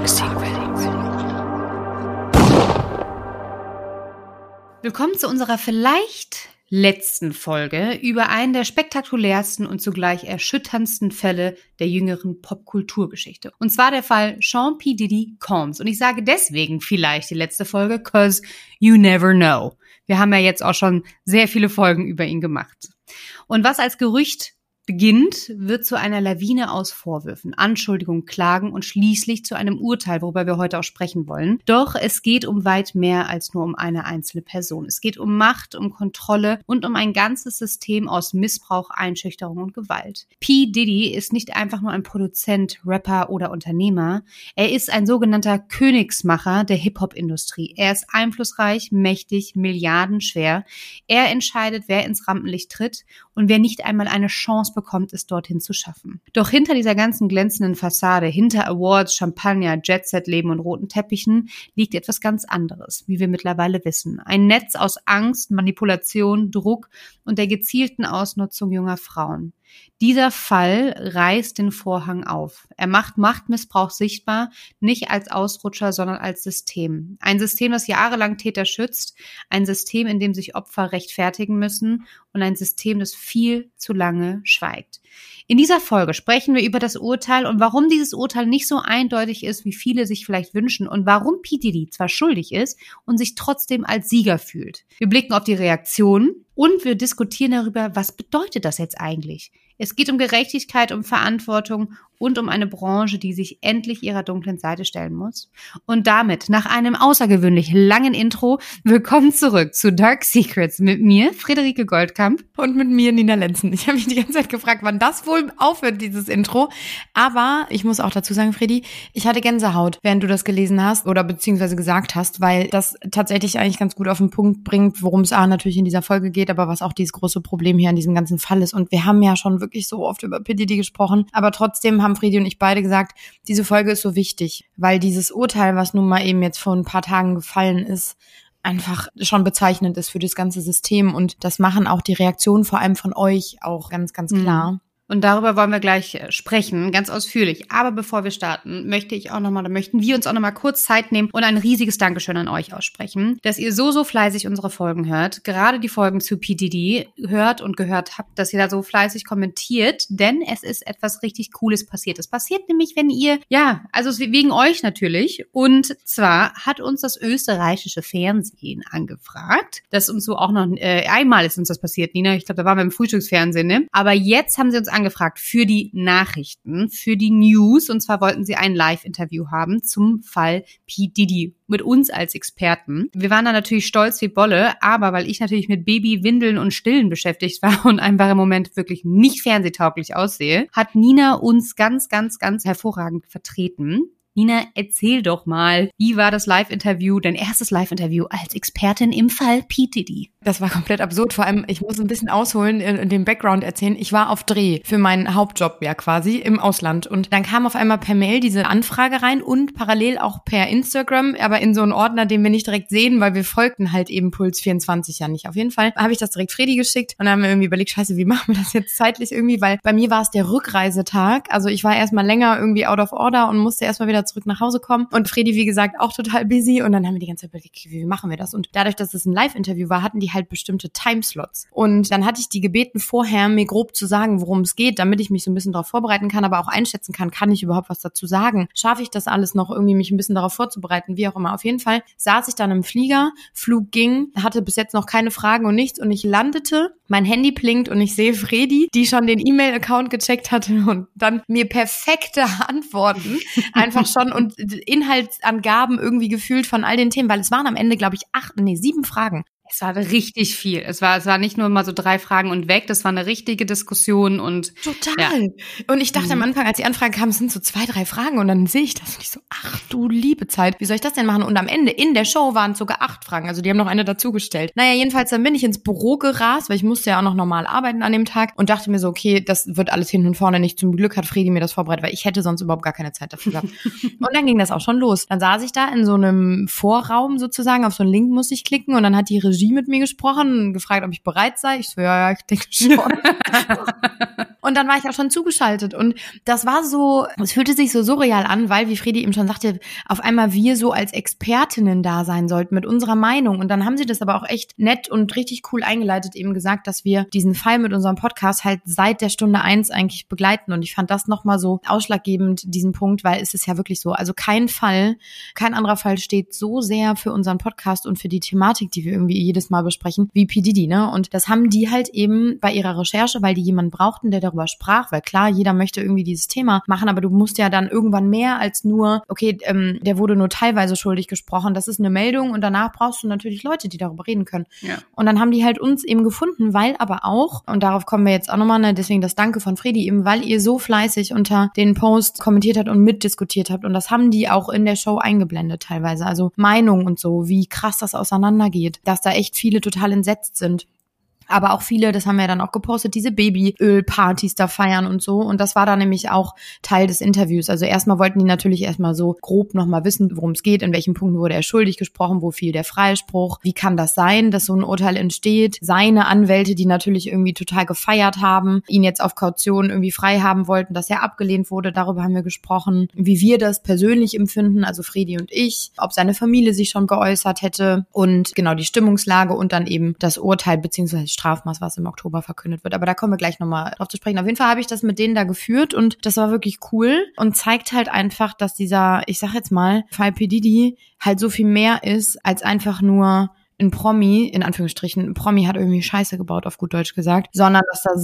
Dark Secrets. Willkommen zu unserer vielleicht letzten Folge über einen der spektakulärsten und zugleich erschütterndsten Fälle der jüngeren Popkulturgeschichte. Und zwar der Fall Sean P. Diddy Combs. Und ich sage deswegen vielleicht die letzte Folge, 'cause you never know. Wir haben ja jetzt auch schon sehr viele Folgen über ihn gemacht. Und was als Gerücht beginnt, wird zu einer Lawine aus Vorwürfen, Anschuldigungen, Klagen und schließlich zu einem Urteil, worüber wir heute auch sprechen wollen. Doch es geht um weit mehr als nur um eine einzelne Person. Es geht um Macht, um Kontrolle und um ein ganzes System aus Missbrauch, Einschüchterung und Gewalt. P. Diddy ist nicht einfach nur ein Produzent, Rapper oder Unternehmer. Er ist ein sogenannter Königsmacher der Hip-Hop-Industrie. Er ist einflussreich, mächtig, milliardenschwer. Er entscheidet, wer ins Rampenlicht tritt und wer nicht einmal eine Chance bekommt, es dorthin zu schaffen. Doch hinter dieser ganzen glänzenden Fassade, hinter Awards, Champagner, Jet-Set-Leben und roten Teppichen liegt etwas ganz anderes, wie wir mittlerweile wissen. Ein Netz aus Angst, Manipulation, Druck und der gezielten Ausnutzung junger Frauen. Dieser Fall reißt den Vorhang auf. Er macht Machtmissbrauch sichtbar, nicht als Ausrutscher, sondern als System. Ein System, das jahrelang Täter schützt, ein System, in dem sich Opfer rechtfertigen müssen und ein System, das viel zu lange schweigt. In dieser Folge sprechen wir über das Urteil und warum dieses Urteil nicht so eindeutig ist, wie viele sich vielleicht wünschen und warum P. Diddy zwar schuldig ist und sich trotzdem als Sieger fühlt. Wir blicken auf die Reaktionen und wir diskutieren darüber, was bedeutet das jetzt eigentlich? Es geht um Gerechtigkeit, um Verantwortung und um eine Branche, die sich endlich ihrer dunklen Seite stellen muss. Und damit, nach einem außergewöhnlich langen Intro, willkommen zurück zu Dark Secrets mit mir, Friederike Goldkamp. Und mit mir, Nina Lenzen. Ich habe mich die ganze Zeit gefragt, wann das wohl aufhört, dieses Intro. Aber ich muss auch dazu sagen, Fredi, ich hatte Gänsehaut, während du das gelesen hast oder beziehungsweise gesagt hast, weil das tatsächlich eigentlich ganz gut auf den Punkt bringt, worum es natürlich in dieser Folge geht, aber was auch dieses große Problem hier an diesem ganzen Fall ist. Und wir haben ja schon wirklich so oft über P. Diddy gesprochen, aber trotzdem haben Fredi und ich beide gesagt, diese Folge ist so wichtig, weil dieses Urteil, was nun mal eben jetzt vor ein paar Tagen gefallen ist, einfach schon bezeichnend ist für das ganze System und das machen auch die Reaktionen vor allem von euch auch ganz, ganz klar. Und darüber wollen wir gleich sprechen, ganz ausführlich. Aber bevor wir starten, möchten wir uns auch nochmal kurz Zeit nehmen und ein riesiges Dankeschön an euch aussprechen, dass ihr so fleißig unsere Folgen hört. Gerade die Folgen zu P. Diddy hört und gehört habt, dass ihr da so fleißig kommentiert, denn es ist etwas richtig Cooles passiert. Es passiert nämlich, wenn ihr, also wegen euch natürlich. Und zwar hat uns das österreichische Fernsehen angefragt, dass uns so auch noch, einmal ist uns das passiert, Nina. Ich glaube, da waren wir im Frühstücksfernsehen, ne? Aber jetzt haben sie uns angefragt für die Nachrichten, für die News. Und zwar wollten sie ein Live-Interview haben zum Fall P. Diddy mit uns als Experten. Wir waren da natürlich stolz wie Bolle, aber weil ich natürlich mit Baby, Windeln und Stillen beschäftigt war und einfach im Moment wirklich nicht fernsehtauglich aussehe, hat Nina uns ganz, ganz, ganz hervorragend vertreten. Nina, erzähl doch mal, wie war das Live-Interview, dein erstes Live-Interview als Expertin im Fall P. Diddy? Das war komplett absurd, vor allem, ich muss ein bisschen ausholen, in dem Background erzählen. Ich war auf Dreh für meinen Hauptjob ja quasi im Ausland und dann kam auf einmal per Mail diese Anfrage rein und parallel auch per Instagram, aber in so einen Ordner, den wir nicht direkt sehen, weil wir folgten halt eben Puls 24 ja nicht. Auf jeden Fall habe ich das direkt Fredi geschickt und dann haben wir irgendwie überlegt, scheiße, wie machen wir das jetzt zeitlich irgendwie, weil bei mir war es der Rückreisetag, also ich war erstmal länger irgendwie out of order und musste erstmal wieder zurück nach Hause kommen und Fredi, wie gesagt, auch total busy und dann haben wir die ganze Zeit überlegt, okay, wie machen wir das? Und dadurch, dass es ein Live-Interview war, hatten die halt bestimmte Timeslots und dann hatte ich die gebeten, vorher mir grob zu sagen, worum es geht, damit ich mich so ein bisschen darauf vorbereiten kann, aber auch einschätzen kann ich überhaupt was dazu sagen? Schaffe ich das alles noch irgendwie, mich ein bisschen darauf vorzubereiten, wie auch immer. Auf jeden Fall saß ich dann im Flieger, Flug ging, hatte bis jetzt noch keine Fragen und nichts und ich landete, mein Handy blinkt und ich sehe Fredi, die schon den E-Mail-Account gecheckt hatte und dann mir perfekte Antworten einfach schon und Inhaltsangaben irgendwie gefühlt von all den Themen, weil es waren am Ende, glaube ich, 7 Fragen. Es war richtig viel. Es war nicht nur mal so 3 Fragen und weg, das war eine richtige Diskussion und total. Ja. Und ich dachte am Anfang, als die Anfrage kam, es sind so 2, 3 Fragen und dann sehe ich das und ich so, ach du liebe Zeit, wie soll ich das denn machen? Und am Ende in der Show waren es sogar 8 Fragen, also die haben noch eine dazugestellt. Naja, jedenfalls dann bin ich ins Büro gerast, weil ich musste ja auch noch normal arbeiten an dem Tag und dachte mir so, okay, das wird alles hinten und vorne nicht. Zum Glück hat Fredi mir das vorbereitet, weil ich hätte sonst überhaupt gar keine Zeit dafür gehabt. Und dann ging das auch schon los. Dann saß ich da in so einem Vorraum sozusagen, auf so einen Link musste ich klicken und dann hat die Regie mit mir gesprochen und gefragt, ob ich bereit sei. Ich so, ja, ich denke schon. Und dann war ich auch schon zugeschaltet und das war so, es fühlte sich so surreal an, weil, wie Fredi eben schon sagte, auf einmal wir so als Expertinnen da sein sollten mit unserer Meinung. Und dann haben sie das aber auch echt nett und richtig cool eingeleitet, eben gesagt, dass wir diesen Fall mit unserem Podcast halt seit der Stunde 1 eigentlich begleiten. Und ich fand das nochmal so ausschlaggebend, diesen Punkt, weil es ist ja wirklich so, also kein anderer Fall steht so sehr für unseren Podcast und für die Thematik, die wir irgendwie jedes Mal besprechen, wie P. Diddy, ne? Und das haben die halt eben bei ihrer Recherche, weil die jemanden brauchten, der darüber sprach, weil klar, jeder möchte irgendwie dieses Thema machen, aber du musst ja dann irgendwann mehr als nur, okay, der wurde nur teilweise schuldig gesprochen, das ist eine Meldung und danach brauchst du natürlich Leute, die darüber reden können. Ja. Und dann haben die halt uns eben gefunden, weil aber auch, und darauf kommen wir jetzt auch nochmal, ne, deswegen das Danke von Fredi eben, weil ihr so fleißig unter den Posts kommentiert habt und mitdiskutiert habt und das haben die auch in der Show eingeblendet teilweise, also Meinung und so, wie krass das auseinandergeht, dass da echt viele total entsetzt sind. Aber auch viele, das haben wir dann auch gepostet, diese Babyölpartys da feiern und so. Und das war dann nämlich auch Teil des Interviews. Also erstmal wollten die natürlich erstmal so grob nochmal wissen, worum es geht, in welchen Punkten wurde er schuldig gesprochen, wo fiel der Freispruch, wie kann das sein, dass so ein Urteil entsteht. Seine Anwälte, die natürlich irgendwie total gefeiert haben, ihn jetzt auf Kaution irgendwie frei haben wollten, dass er abgelehnt wurde, darüber haben wir gesprochen. Wie wir das persönlich empfinden, also Fredi und ich, ob seine Familie sich schon geäußert hätte und genau die Stimmungslage und dann eben das Urteil bzw. Strafmaß, was im Oktober verkündet wird. Aber da kommen wir gleich nochmal drauf zu sprechen. Auf jeden Fall habe ich das mit denen da geführt und das war wirklich cool und zeigt halt einfach, dass dieser, ich sag jetzt mal, Fall P. Diddy halt so viel mehr ist, als einfach nur ein Promi, in Anführungsstrichen, ein Promi hat irgendwie Scheiße gebaut, auf gut Deutsch gesagt, sondern dass da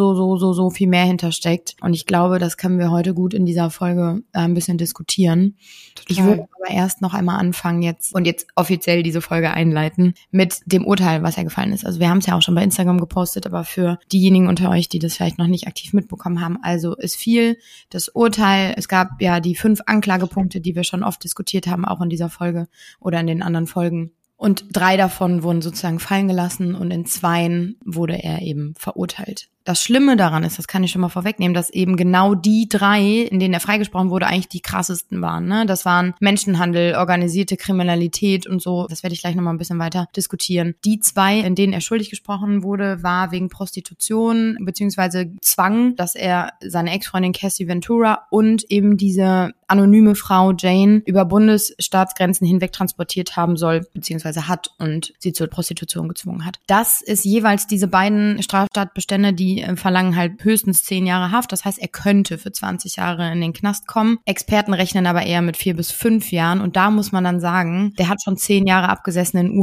so viel mehr hintersteckt. Und ich glaube, das können wir heute gut in dieser Folge ein bisschen diskutieren. Total. Ich würde aber erst noch einmal anfangen jetzt offiziell diese Folge einleiten mit dem Urteil, was ja gefallen ist. Also wir haben es ja auch schon bei Instagram gepostet, aber für diejenigen unter euch, die das vielleicht noch nicht aktiv mitbekommen haben, also es fiel das Urteil, es gab ja die 5 Anklagepunkte, die wir schon oft diskutiert haben, auch in dieser Folge oder in den anderen Folgen. Und 3 davon wurden sozusagen fallen gelassen und in 2 wurde er eben verurteilt. Das Schlimme daran ist, das kann ich schon mal vorwegnehmen, dass eben genau die 3, in denen er freigesprochen wurde, eigentlich die krassesten waren. Ne? Das waren Menschenhandel, organisierte Kriminalität und so. Das werde ich gleich nochmal ein bisschen weiter diskutieren. Die 2, in denen er schuldig gesprochen wurde, war wegen Prostitution bzw. Zwang, dass er seine Ex-Freundin Cassie Ventura und eben diese anonyme Frau Jane über Bundesstaatsgrenzen hinweg transportiert haben soll, beziehungsweise hat und sie zur Prostitution gezwungen hat. Das ist jeweils diese beiden Straftatbestände, die verlangen halt höchstens 10 Jahre Haft. Das heißt, er könnte für 20 Jahre in den Knast kommen. Experten rechnen aber eher mit 4 bis 5 Jahren. Und da muss man dann sagen, der hat schon 10 Monate abgesessen in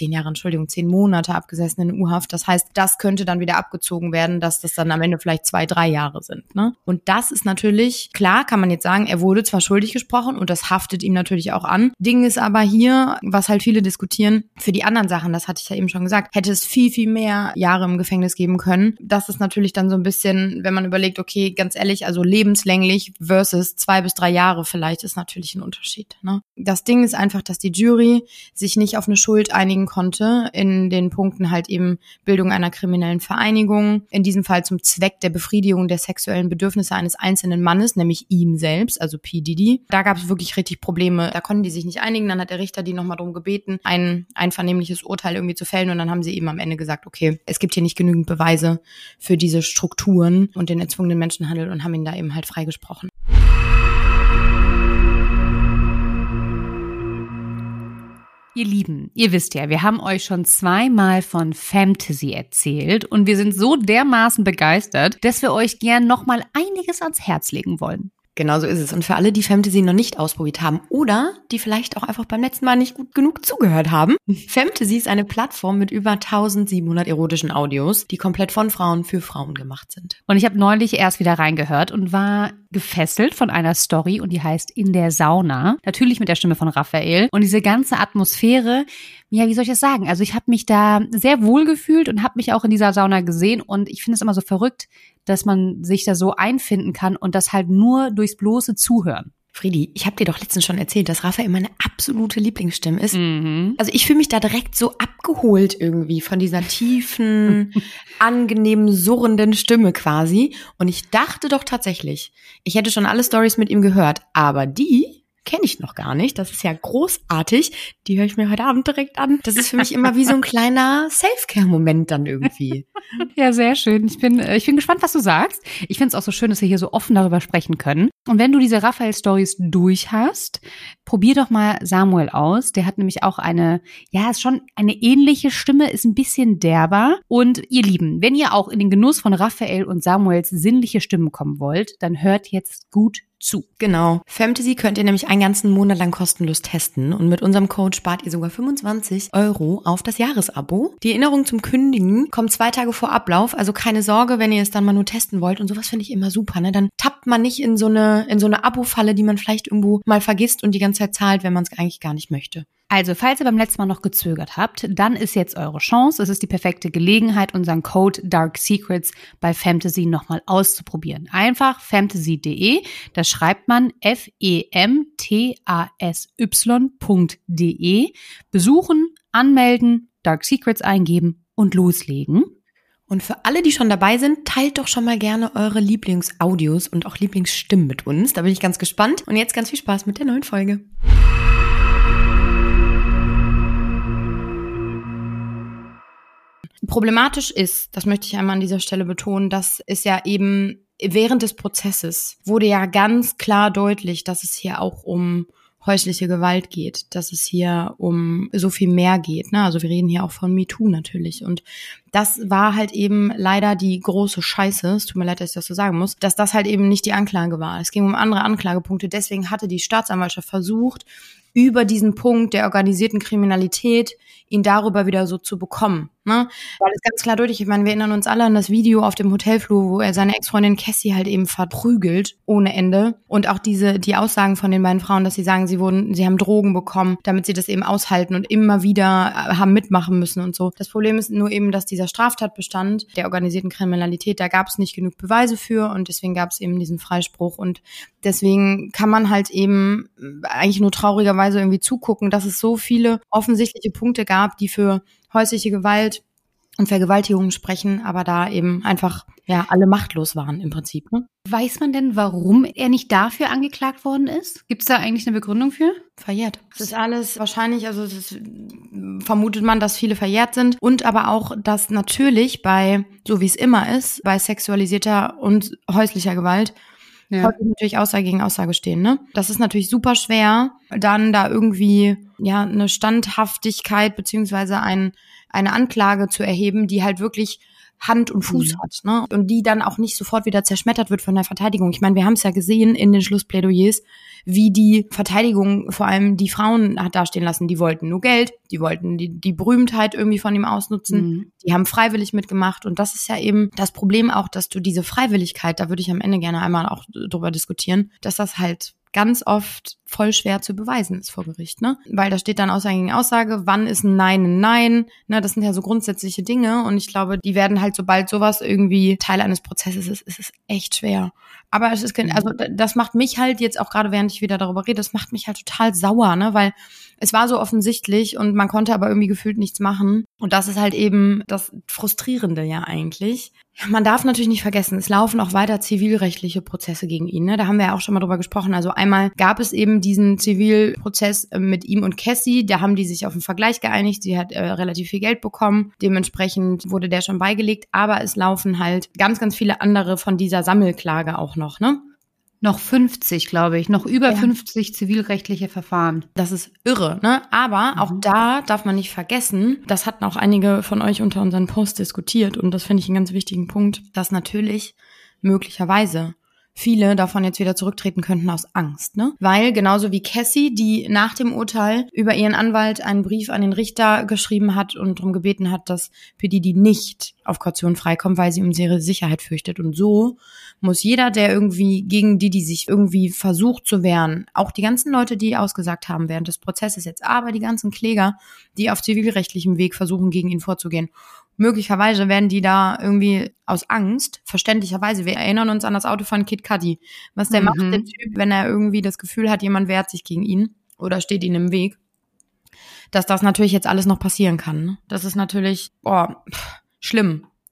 U-Haft. Das heißt, das könnte dann wieder abgezogen werden, dass das dann am Ende vielleicht 2-3 Jahre sind. Ne? Und das ist natürlich, klar kann man jetzt sagen, er wurde zwar schuldig gesprochen und das haftet ihm natürlich auch an. Ding ist aber hier, was halt viele diskutieren, für die anderen Sachen, das hatte ich ja eben schon gesagt, hätte es viel, viel mehr Jahre im Gefängnis geben können. Das ist natürlich dann so ein bisschen, wenn man überlegt, okay, ganz ehrlich, also lebenslänglich versus 2 bis 3 Jahre vielleicht ist natürlich ein Unterschied. Ne? Das Ding ist einfach, dass die Jury sich nicht auf eine Schuld einigen konnte in den Punkten halt eben Bildung einer kriminellen Vereinigung, in diesem Fall zum Zweck der Befriedigung der sexuellen Bedürfnisse eines einzelnen Mannes, nämlich ihm selbst, also P. Diddy. Da gab es wirklich richtig Probleme, da konnten die sich nicht einigen, dann hat der Richter die nochmal darum gebeten, ein einvernehmliches Urteil irgendwie zu fällen und dann haben sie eben am Ende gesagt, okay, es gibt hier nicht genügend Beweise für diese Strukturen und den erzwungenen Menschenhandel und haben ihn da eben halt freigesprochen. Ihr Lieben, ihr wisst ja, wir haben euch schon 2-mal von Fantasy erzählt und wir sind so dermaßen begeistert, dass wir euch gern nochmal einiges ans Herz legen wollen. Genau so ist es. Und für alle, die Fantasy noch nicht ausprobiert haben oder die vielleicht auch einfach beim letzten Mal nicht gut genug zugehört haben, Fantasy ist eine Plattform mit über 1700 erotischen Audios, die komplett von Frauen für Frauen gemacht sind. Und ich habe neulich erst wieder reingehört und war gefesselt von einer Story und die heißt In der Sauna. Natürlich mit der Stimme von Raphael. Und diese ganze Atmosphäre, ja, wie soll ich das sagen? Also ich habe mich da sehr wohl gefühlt und habe mich auch in dieser Sauna gesehen und ich finde es immer so verrückt, dass man sich da so einfinden kann und das halt nur durchs bloße Zuhören. Fredi, ich habe dir doch letztens schon erzählt, dass Raphael meine absolute Lieblingsstimme ist. Mhm. Also ich fühle mich da direkt so abgeholt irgendwie von dieser tiefen, angenehmen, surrenden Stimme quasi. Und ich dachte doch tatsächlich, ich hätte schon alle Storys mit ihm gehört, aber die kenne ich noch gar nicht. Das ist ja großartig. Die höre ich mir heute Abend direkt an. Das ist für mich immer wie so ein kleiner Self-Care-Moment dann irgendwie. Ja, sehr schön. Ich bin gespannt, was du sagst. Ich finde es auch so schön, dass wir hier so offen darüber sprechen können. Und wenn du diese Raphael-Stories durch hast, probier doch mal Samuel aus. Der hat nämlich auch ist schon eine ähnliche Stimme, ist ein bisschen derber. Und ihr Lieben, wenn ihr auch in den Genuss von Raphael und Samuels sinnliche Stimmen kommen wollt, dann hört jetzt gut zu. Genau. Fantasy könnt ihr nämlich einen ganzen Monat lang kostenlos testen und mit unserem Code spart ihr sogar 25 € auf das Jahresabo. Die Erinnerung zum Kündigen kommt 2 Tage vor Ablauf, also keine Sorge, wenn ihr es dann mal nur testen wollt und sowas finde ich immer super, ne? Dann tappt man nicht in so eine Abo-Falle, die man vielleicht irgendwo mal vergisst und die ganze Zeit zahlt, wenn man es eigentlich gar nicht möchte. Also, falls ihr beim letzten Mal noch gezögert habt, dann ist jetzt eure Chance. Es ist die perfekte Gelegenheit, unseren Code Dark Secrets bei Fantasy nochmal auszuprobieren. Einfach fantasy.de, das schreibt man femtasy.de, besuchen, anmelden, Dark Secrets eingeben und loslegen. Und für alle, die schon dabei sind, teilt doch schon mal gerne eure Lieblingsaudios und auch Lieblingsstimmen mit uns. Da bin ich ganz gespannt. Und jetzt ganz viel Spaß mit der neuen Folge. Problematisch ist, das möchte ich einmal an dieser Stelle betonen, dass es ja eben während des Prozesses wurde ja ganz klar deutlich, dass es hier auch um häusliche Gewalt geht, dass es hier um so viel mehr geht, ne? Also wir reden hier auch von MeToo natürlich und das war halt eben leider die große Scheiße, es tut mir leid, dass ich das so sagen muss, dass das halt eben nicht die Anklage war. Es ging um andere Anklagepunkte, deswegen hatte die Staatsanwaltschaft versucht, über diesen Punkt der organisierten Kriminalität ihn darüber wieder so zu bekommen, ne? Weil es ganz klar deutlich, ich meine, wir erinnern uns alle an das Video auf dem Hotelflur, wo er seine Ex-Freundin Cassie halt eben verprügelt, ohne Ende. Und auch die Aussagen von den beiden Frauen, dass sie sagen, sie haben Drogen bekommen, damit sie das eben aushalten und immer wieder haben mitmachen müssen und so. Das Problem ist nur eben, dass dieser Straftatbestand der organisierten Kriminalität, da gab es nicht genug Beweise für und deswegen gab es eben diesen Freispruch und deswegen kann man halt eben eigentlich nur traurigerweise irgendwie zugucken, dass es so viele offensichtliche Punkte gab, die für häusliche Gewalt und Vergewaltigung sprechen, aber da eben einfach alle machtlos waren im Prinzip. Ne? Weiß man denn, warum er nicht dafür angeklagt worden ist? Gibt es da eigentlich eine Begründung für? Verjährt. Das ist alles wahrscheinlich, vermutet man, dass viele verjährt sind und aber auch, dass natürlich so wie es immer ist, bei sexualisierter und häuslicher Gewalt häufig natürlich Aussage gegen Aussage stehen, ne? Das ist natürlich super schwer, dann da irgendwie eine Standhaftigkeit beziehungsweise eine Anklage zu erheben, die halt wirklich Hand und Fuß hat, ne? Und die dann auch nicht sofort wieder zerschmettert wird von der Verteidigung. Ich meine, wir haben es ja gesehen in den Schlussplädoyers, wie die Verteidigung vor allem die Frauen hat dastehen lassen. Die wollten nur Geld, die wollten die Berühmtheit irgendwie von ihm ausnutzen. Die haben freiwillig mitgemacht. Und das ist ja eben das Problem auch, dass du diese Freiwilligkeit, da würde ich am Ende gerne einmal auch drüber diskutieren, dass das halt ganz oft voll schwer zu beweisen ist vor Gericht, ne? Weil da steht dann Aussage gegen Aussage, wann ist ein Nein, ne? Das sind ja so grundsätzliche Dinge und ich glaube, die werden halt, sobald sowas irgendwie Teil eines Prozesses ist es echt schwer. Aber es ist, also das macht mich halt jetzt auch gerade, während ich wieder darüber rede, das macht mich halt total sauer, ne? Weil es war so offensichtlich und man konnte aber irgendwie gefühlt nichts machen. Und das ist halt eben das Frustrierende ja eigentlich. Man darf natürlich nicht vergessen, es laufen auch weiter zivilrechtliche Prozesse gegen ihn, ne? Da haben wir ja auch schon mal drüber gesprochen. Also einmal gab es eben diesen Zivilprozess mit ihm und Cassie, da haben die sich auf einen Vergleich geeinigt. Sie hat relativ viel Geld bekommen, dementsprechend wurde der schon beigelegt. Aber es laufen halt ganz, ganz viele andere von dieser Sammelklage auch noch, ne? Noch 50, glaube ich. Noch über 50 zivilrechtliche Verfahren. Das ist irre, ne? Aber auch da darf man nicht vergessen, das hatten auch einige von euch unter unseren Posts diskutiert und das finde ich einen ganz wichtigen Punkt, dass natürlich möglicherweise viele davon jetzt wieder zurücktreten könnten aus Angst, ne? Weil genauso wie Cassie, die nach dem Urteil über ihren Anwalt einen Brief an den Richter geschrieben hat und darum gebeten hat, dass Pedidi nicht auf Kaution freikommt, weil sie um ihre Sicherheit fürchtet. Und so muss jeder, der irgendwie gegen die sich irgendwie versucht zu wehren, auch die ganzen Leute, die ausgesagt haben während des Prozesses jetzt, aber die ganzen Kläger, die auf zivilrechtlichem Weg versuchen, gegen ihn vorzugehen, möglicherweise werden die da irgendwie aus Angst, verständlicherweise, wir erinnern uns an das Auto von Kid Cudi, was der macht, der Typ, wenn er irgendwie das Gefühl hat, jemand wehrt sich gegen ihn oder steht ihm im Weg, dass das natürlich jetzt alles noch passieren kann. Das ist natürlich, schlimm.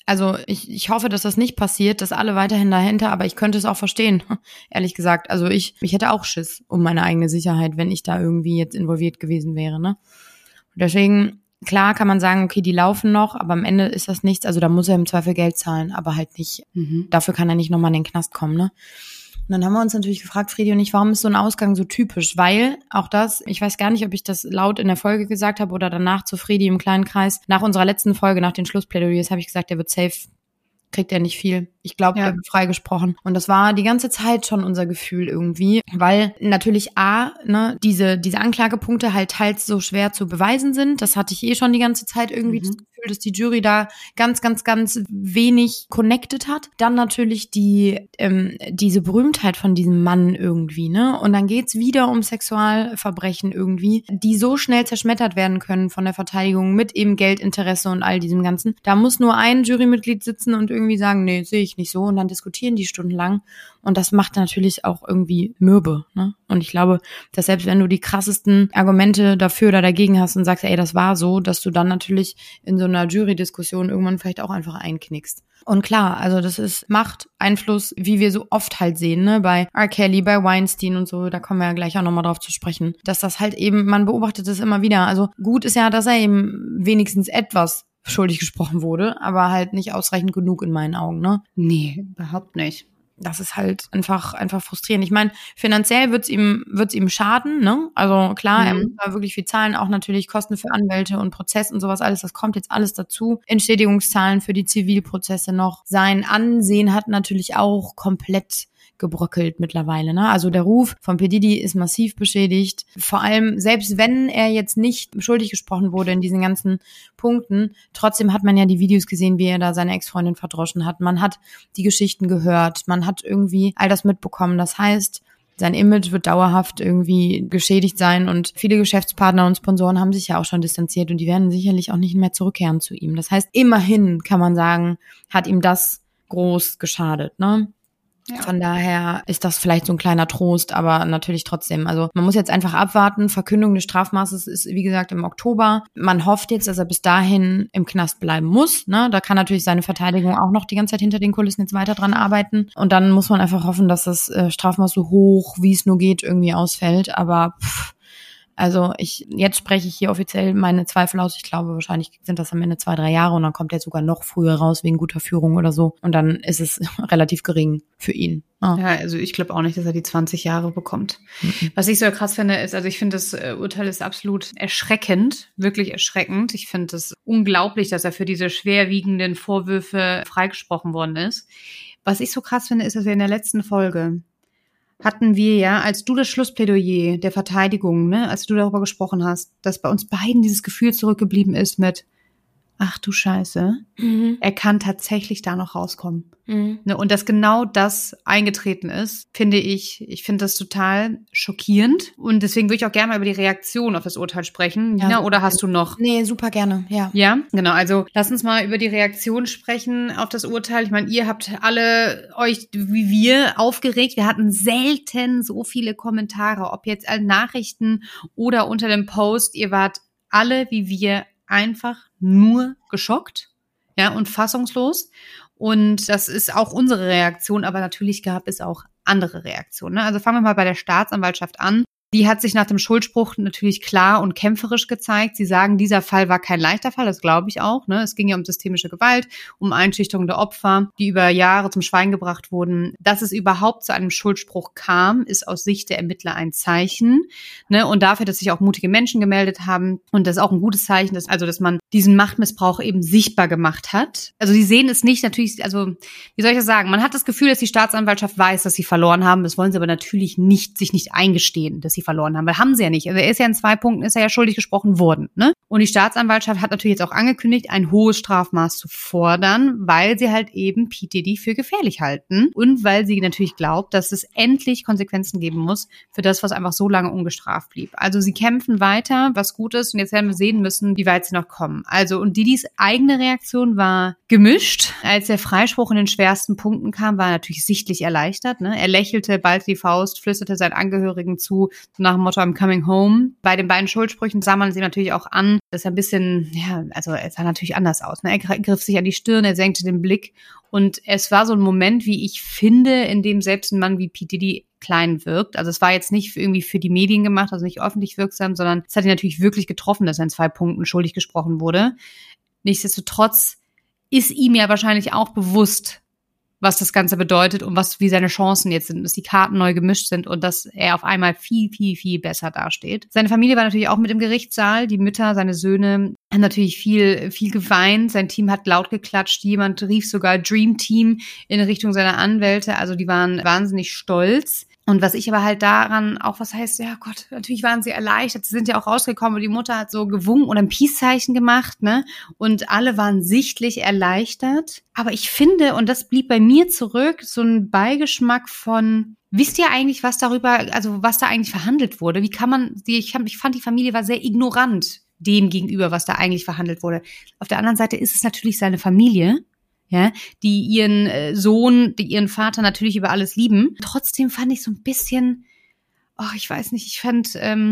Also ich hoffe, dass das nicht passiert, dass alle weiterhin dahinter, aber ich könnte es auch verstehen, ehrlich gesagt. Also ich hätte auch Schiss um meine eigene Sicherheit, wenn ich da irgendwie jetzt involviert gewesen wäre, ne? Und deswegen, klar kann man sagen, okay, die laufen noch, aber am Ende ist das nichts. Also da muss er im Zweifel Geld zahlen, aber halt nicht. Dafür kann er nicht nochmal in den Knast kommen, ne? Und dann haben wir uns natürlich gefragt, Fredi und ich, warum ist so ein Ausgang so typisch? Weil auch das, ich weiß gar nicht, ob ich das laut in der Folge gesagt habe oder danach zu Fredi im kleinen Kreis. Nach unserer letzten Folge, nach den Schlussplädoyers, habe ich gesagt, der wird safe, kriegt er nicht viel. Ich glaube, der wird freigesprochen. Und das war die ganze Zeit schon unser Gefühl irgendwie, weil natürlich diese Anklagepunkte halt teils so schwer zu beweisen sind. Das hatte ich schon die ganze Zeit irgendwie das Gefühl, dass die Jury da ganz, ganz, ganz wenig connected hat. Dann natürlich diese Berühmtheit von diesem Mann irgendwie, ne? Und dann geht's wieder um Sexualverbrechen irgendwie, die so schnell zerschmettert werden können von der Verteidigung mit eben Geldinteresse und all diesem Ganzen. Da muss nur ein Jurymitglied sitzen und irgendwie sagen, nee, sehe ich nicht so. Und dann diskutieren die stundenlang. Und das macht natürlich auch irgendwie mürbe, ne? Und ich glaube, dass selbst wenn du die krassesten Argumente dafür oder dagegen hast und sagst, ey, das war so, dass du dann natürlich in so einer Jury-Diskussion irgendwann vielleicht auch einfach einknickst. Und klar, also das ist Macht, Einfluss, wie wir so oft halt sehen, ne, bei R. Kelly, bei Weinstein und so, da kommen wir ja gleich auch nochmal drauf zu sprechen, dass das halt eben, man beobachtet das immer wieder. Also gut ist ja, dass er eben wenigstens etwas schuldig gesprochen wurde, aber halt nicht ausreichend genug in meinen Augen, ne? Nee, überhaupt nicht. Das ist halt einfach frustrierend. Ich meine, finanziell wird's ihm schaden, ne? Also klar, er muss da wirklich viel zahlen, auch natürlich Kosten für Anwälte und Prozess und sowas alles, das kommt jetzt alles dazu. Entschädigungszahlen für die Zivilprozesse noch. Sein Ansehen hat natürlich auch komplett gebröckelt mittlerweile, ne? Also der Ruf von P. Diddy ist massiv beschädigt. Vor allem, selbst wenn er jetzt nicht schuldig gesprochen wurde in diesen ganzen Punkten, trotzdem hat man ja die Videos gesehen, wie er da seine Ex-Freundin verdroschen hat. Man hat die Geschichten gehört, man hat irgendwie all das mitbekommen. Das heißt, sein Image wird dauerhaft irgendwie geschädigt sein und viele Geschäftspartner und Sponsoren haben sich ja auch schon distanziert und die werden sicherlich auch nicht mehr zurückkehren zu ihm. Das heißt, immerhin kann man sagen, hat ihm das groß geschadet, ne? Ja. Von daher ist das vielleicht so ein kleiner Trost, aber natürlich trotzdem. Also man muss jetzt einfach abwarten. Verkündung des Strafmaßes ist, wie gesagt, im Oktober. Man hofft jetzt, dass er bis dahin im Knast bleiben muss, ne? Da kann natürlich seine Verteidigung auch noch die ganze Zeit hinter den Kulissen jetzt weiter dran arbeiten. Und dann muss man einfach hoffen, dass das Strafmaß so hoch, wie es nur geht, irgendwie ausfällt. Aber also jetzt spreche ich hier offiziell meine Zweifel aus. Ich glaube, wahrscheinlich sind das am Ende 2-3 Jahre und dann kommt er sogar noch früher raus wegen guter Führung oder so. Und dann ist es relativ gering für ihn. Ja, also ich glaube auch nicht, dass er die 20 Jahre bekommt. Was ich so krass finde, ist, also ich finde, das Urteil ist absolut erschreckend, wirklich erschreckend. Ich finde es unglaublich, dass er für diese schwerwiegenden Vorwürfe freigesprochen worden ist. Was ich so krass finde, ist, dass wir in der letzten Folge hatten wir ja, als du das Schlussplädoyer der Verteidigung, ne, als du darüber gesprochen hast, dass bei uns beiden dieses Gefühl zurückgeblieben ist mit, ach du Scheiße, er kann tatsächlich da noch rauskommen. Ne, und dass genau das eingetreten ist, finde ich finde das total schockierend. Und deswegen würde ich auch gerne mal über die Reaktion auf das Urteil sprechen. Ja, Nina, oder hast du noch? Nee, super gerne, ja. Ja, genau. Also lass uns mal über die Reaktion sprechen auf das Urteil. Ich meine, ihr habt alle euch, wie wir, aufgeregt. Wir hatten selten so viele Kommentare, ob jetzt als Nachrichten oder unter dem Post. Ihr wart alle, wie wir, einfach nur geschockt, ja, und fassungslos. Und das ist auch unsere Reaktion, aber natürlich gab es auch andere Reaktionen, ne? Also fangen wir mal bei der Staatsanwaltschaft an. Die hat sich nach dem Schuldspruch natürlich klar und kämpferisch gezeigt. Sie sagen, dieser Fall war kein leichter Fall, das glaube ich auch, ne? Es ging ja um systemische Gewalt, um Einschüchterung der Opfer, die über Jahre zum Schweigen gebracht wurden. Dass es überhaupt zu einem Schuldspruch kam, ist aus Sicht der Ermittler ein Zeichen, ne? Und dafür, dass sich auch mutige Menschen gemeldet haben. Und das ist auch ein gutes Zeichen, dass man diesen Machtmissbrauch eben sichtbar gemacht hat. Also sie sehen es nicht natürlich, also wie soll ich das sagen? Man hat das Gefühl, dass die Staatsanwaltschaft weiß, dass sie verloren haben. Das wollen sie aber natürlich sich nicht eingestehen, dass sie verloren haben, weil haben sie ja nicht. Also er ist ja in 2 Punkten, ist er ja schuldig gesprochen worden, ne? Und die Staatsanwaltschaft hat natürlich jetzt auch angekündigt, ein hohes Strafmaß zu fordern, weil sie halt eben P. Diddy für gefährlich halten und weil sie natürlich glaubt, dass es endlich Konsequenzen geben muss für das, was einfach so lange ungestraft blieb. Also sie kämpfen weiter, was gut ist, und jetzt werden wir sehen müssen, wie weit sie noch kommen. Also, und Diddys eigene Reaktion war gemischt. Als der Freispruch in den schwersten Punkten kam, war er natürlich sichtlich erleichtert, ne? Er lächelte, ballte die Faust, flüsterte seinen Angehörigen zu, nach dem Motto I'm coming home. Bei den beiden Schuldsprüchen sah man sie natürlich auch an, dass er ein bisschen, also es sah natürlich anders aus. Ne? Er griff sich an die Stirn, er senkte den Blick und es war so ein Moment, wie ich finde, in dem selbst ein Mann wie P. Diddy klein wirkt. Also es war jetzt nicht irgendwie für die Medien gemacht, also nicht öffentlich wirksam, sondern es hat ihn natürlich wirklich getroffen, dass er in 2 Punkten schuldig gesprochen wurde. Nichtsdestotrotz ist ihm ja wahrscheinlich auch bewusst, was das Ganze bedeutet und wie seine Chancen jetzt sind, dass die Karten neu gemischt sind und dass er auf einmal viel, viel, viel besser dasteht. Seine Familie war natürlich auch mit im Gerichtssaal. Die Mütter, seine Söhne haben natürlich viel, viel geweint. Sein Team hat laut geklatscht. Jemand rief sogar Dream Team in Richtung seiner Anwälte. Also die waren wahnsinnig stolz. Und was ich aber halt daran auch, was heißt, ja Gott, natürlich waren sie erleichtert, sie sind ja auch rausgekommen und die Mutter hat so gewunken oder ein Peace-Zeichen gemacht, ne? Und alle waren sichtlich erleichtert. Aber ich finde, und das blieb bei mir zurück, so ein Beigeschmack von, wisst ihr eigentlich, was da eigentlich verhandelt wurde? Wie kann man, ich fand, die Familie war sehr ignorant dem gegenüber, was da eigentlich verhandelt wurde. Auf der anderen Seite ist es natürlich seine Familie, ja, die ihren Vater natürlich über alles lieben. Trotzdem fand ich so ein bisschen, ich weiß nicht, ich fand,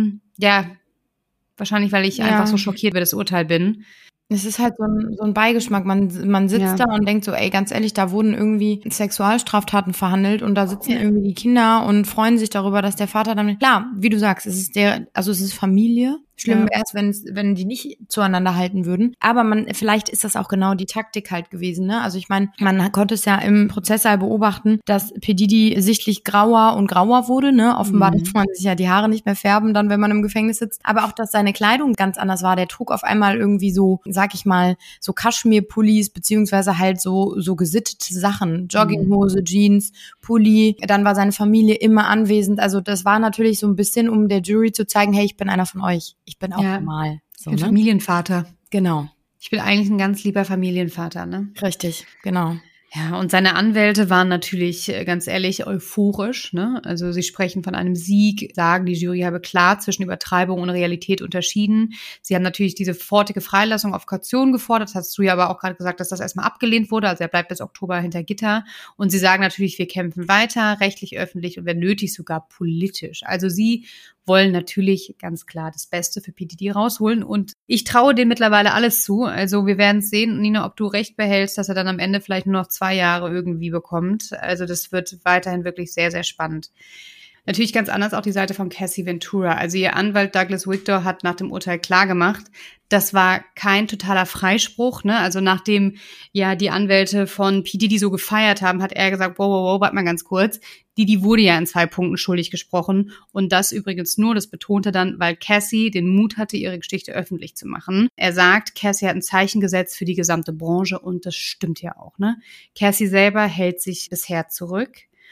wahrscheinlich, weil ich einfach so schockiert über das Urteil bin. Es ist halt so ein Beigeschmack. Man sitzt da und denkt so, ey, ganz ehrlich, da wurden irgendwie Sexualstraftaten verhandelt und da sitzen irgendwie die Kinder und freuen sich darüber, dass der Vater dann, klar, wie du sagst, es ist Familie. Schlimm wäre es, wenn die nicht zueinander halten würden. Aber vielleicht ist das auch genau die Taktik halt gewesen, ne? Also ich meine, man konnte es ja im Prozesssaal beobachten, dass P. Diddy sichtlich grauer und grauer wurde, ne? Offenbar darf man sich ja die Haare nicht mehr färben, dann, wenn man im Gefängnis sitzt. Aber auch, dass seine Kleidung ganz anders war. Der trug auf einmal irgendwie so, sag ich mal, so Kaschmir-Pullis, beziehungsweise halt so gesittete Sachen. Jogginghose, Jeans, Pulli. Dann war seine Familie immer anwesend. Also das war natürlich so ein bisschen, um der Jury zu zeigen, hey, ich bin einer von euch. Ich bin auch normal. So, ich bin Familienvater. Genau. Ich bin eigentlich ein ganz lieber Familienvater, ne? Richtig, genau. Ja, und seine Anwälte waren natürlich, ganz ehrlich, euphorisch, ne? Also sie sprechen von einem Sieg, sagen, die Jury habe klar zwischen Übertreibung und Realität unterschieden. Sie haben natürlich diese sofortige Freilassung auf Kaution gefordert. Das hast du ja aber auch gerade gesagt, dass das erstmal abgelehnt wurde. Also er bleibt bis Oktober hinter Gitter. Und sie sagen natürlich, wir kämpfen weiter, rechtlich, öffentlich und wenn nötig sogar politisch. Also sie wollen natürlich ganz klar das Beste für P. Diddy rausholen. Und ich traue denen mittlerweile alles zu. Also wir werden sehen, Nina, ob du recht behältst, dass er dann am Ende vielleicht nur noch 2 Jahre irgendwie bekommt. Also das wird weiterhin wirklich sehr, sehr spannend. Natürlich ganz anders auch die Seite von Cassie Ventura. Also ihr Anwalt Douglas Victor hat nach dem Urteil klargemacht, das war kein totaler Freispruch, ne? Also nachdem ja die Anwälte von P. Diddy so gefeiert haben, hat er gesagt, wow, warte mal ganz kurz. Diddy wurde ja in 2 Punkten schuldig gesprochen und das übrigens nur, das betonte dann, weil Cassie den Mut hatte, ihre Geschichte öffentlich zu machen. Er sagt, Cassie hat ein Zeichen gesetzt für die gesamte Branche und das stimmt ja auch, ne? Cassie selber hält sich bisher zurück.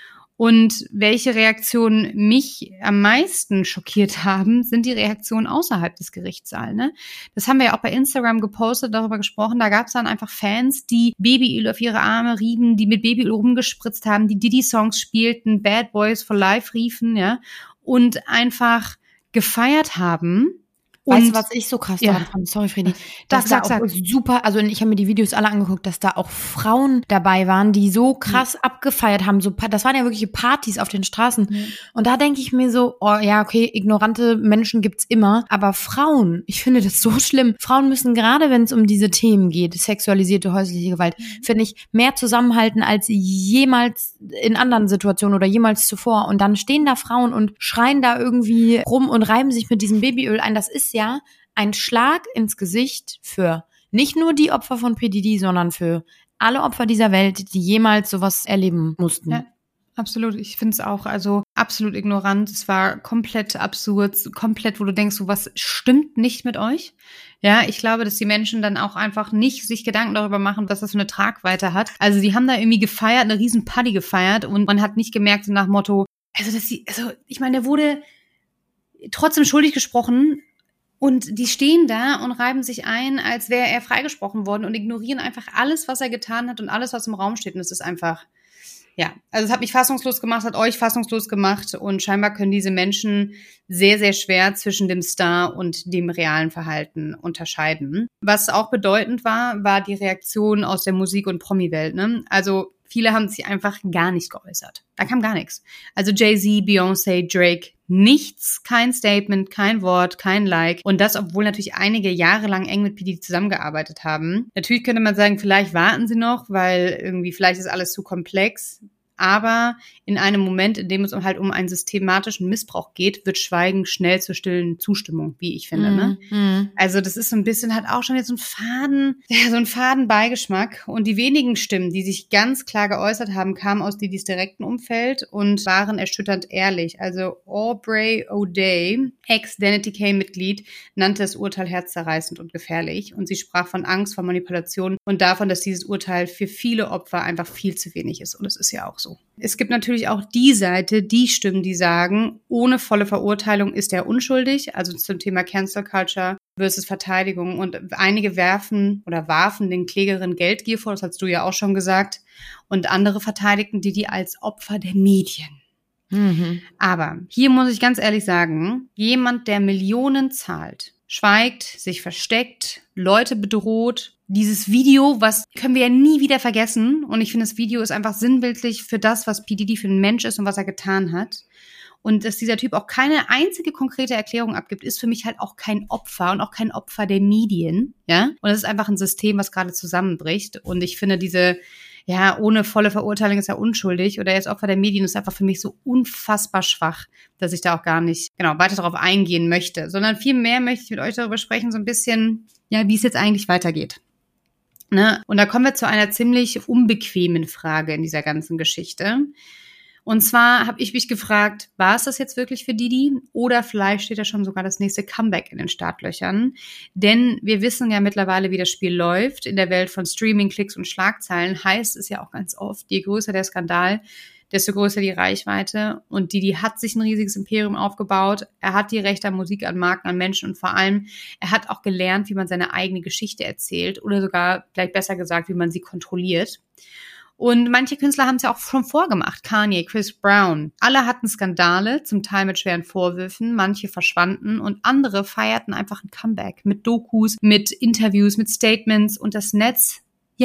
Und welche Reaktionen mich am meisten schockiert haben, sind die Reaktionen außerhalb des Gerichtssaals. Ne? Das haben wir ja auch bei Instagram gepostet, darüber gesprochen. Da gab es dann einfach Fans, die Babyöl auf ihre Arme rieben, die mit Babyöl rumgespritzt haben, die Diddy-Songs spielten, Bad Boys for Life riefen, ja, und einfach gefeiert haben. Weißt du, was ich so krass daran fand? Sorry, Fredi. Sag. Super, also ich habe mir die Videos alle angeguckt, dass da auch Frauen dabei waren, die so krass abgefeiert haben. Das waren ja wirkliche Partys auf den Straßen. Und da denke ich mir so, okay, ignorante Menschen gibt's immer. Aber Frauen, ich finde das so schlimm. Frauen müssen, gerade wenn es um diese Themen geht, sexualisierte häusliche Gewalt, finde ich, mehr zusammenhalten als jemals in anderen Situationen oder jemals zuvor. Und dann stehen da Frauen und schreien da irgendwie rum und reiben sich mit diesem Babyöl ein. Das ist ja ein Schlag ins Gesicht für nicht nur die Opfer von P. Diddy, sondern für alle Opfer dieser Welt, die jemals sowas erleben mussten. Ja, absolut. Ich finde es auch, also absolut ignorant. Es war komplett absurd, komplett, wo du denkst, so was stimmt nicht mit euch. Ja, ich glaube, dass die Menschen dann auch einfach nicht sich Gedanken darüber machen, was das für eine Tragweite hat. Also die haben da irgendwie gefeiert, eine riesen Party gefeiert und man hat nicht gemerkt, so nach Motto, ich meine, der wurde trotzdem schuldig gesprochen. Und die stehen da und reiben sich ein, als wäre er freigesprochen worden und ignorieren einfach alles, was er getan hat und alles, was im Raum steht. Und es ist einfach, also es hat mich fassungslos gemacht, hat euch fassungslos gemacht und scheinbar können diese Menschen sehr, sehr schwer zwischen dem Star und dem realen Verhalten unterscheiden. Was auch bedeutend war die Reaktion aus der Musik- und Promi-Welt, ne? Also viele haben sich einfach gar nicht geäußert. Da kam gar nichts. Also Jay-Z, Beyoncé, Drake, nichts, kein Statement, kein Wort, kein Like. Und das, obwohl natürlich einige Jahre lang eng mit P. Diddy zusammengearbeitet haben. Natürlich könnte man sagen, vielleicht warten sie noch, weil irgendwie vielleicht ist alles zu komplex. Aber in einem Moment, in dem es halt um einen systematischen Missbrauch geht, wird Schweigen schnell zur stillen Zustimmung, wie ich finde. Ne? Also das ist so ein bisschen halt auch schon jetzt so ein Fadenbeigeschmack. Und die wenigen Stimmen, die sich ganz klar geäußert haben, kamen aus Didys direkten Umfeld und waren erschütternd ehrlich. Also Aubrey O'Day, Ex-Danity Kane-Mitglied, nannte das Urteil herzzerreißend und gefährlich. Und sie sprach von Angst vor Manipulation und davon, dass dieses Urteil für viele Opfer einfach viel zu wenig ist. Und es ist ja auch so. Es gibt natürlich auch die Seite, die Stimmen, die sagen, ohne volle Verurteilung ist er unschuldig, also zum Thema Cancel Culture versus Verteidigung. Und einige warfen den Klägerinnen Geldgier vor, das hast du ja auch schon gesagt, und andere verteidigten Diddy als Opfer der Medien. Aber hier muss ich ganz ehrlich sagen, jemand, der Millionen zahlt, schweigt, sich versteckt, Leute bedroht. Dieses Video, was können wir ja nie wieder vergessen. Und ich finde, das Video ist einfach sinnbildlich für das, was P. Diddy für ein Mensch ist und was er getan hat. Und dass dieser Typ auch keine einzige konkrete Erklärung abgibt, ist für mich halt auch kein Opfer und auch kein Opfer der Medien. Ja? Und es ist einfach ein System, was gerade zusammenbricht. Und ich finde ohne volle Verurteilung ist er unschuldig oder er ist Opfer der Medien, ist einfach für mich so unfassbar schwach, dass ich da auch gar nicht weiter darauf eingehen möchte, sondern vielmehr möchte ich mit euch darüber sprechen, so ein bisschen, wie es jetzt eigentlich weitergeht. Ne? Und da kommen wir zu einer ziemlich unbequemen Frage in dieser ganzen Geschichte. Und zwar habe ich mich gefragt, war es das jetzt wirklich für Diddy oder vielleicht steht da schon sogar das nächste Comeback in den Startlöchern? Denn wir wissen ja mittlerweile, wie das Spiel läuft. In der Welt von Streaming, Klicks und Schlagzeilen heißt es ja auch ganz oft, je größer der Skandal, desto größer die Reichweite. Und Diddy hat sich ein riesiges Imperium aufgebaut. Er hat die Rechte an Musik, an Marken, an Menschen und vor allem, er hat auch gelernt, wie man seine eigene Geschichte erzählt oder sogar, vielleicht besser gesagt, wie man sie kontrolliert. Und manche Künstler haben es ja auch schon vorgemacht. Kanye, Chris Brown. Alle hatten Skandale, zum Teil mit schweren Vorwürfen. Manche verschwanden und andere feierten einfach ein Comeback mit Dokus, mit Interviews, mit Statements. Und das Netz,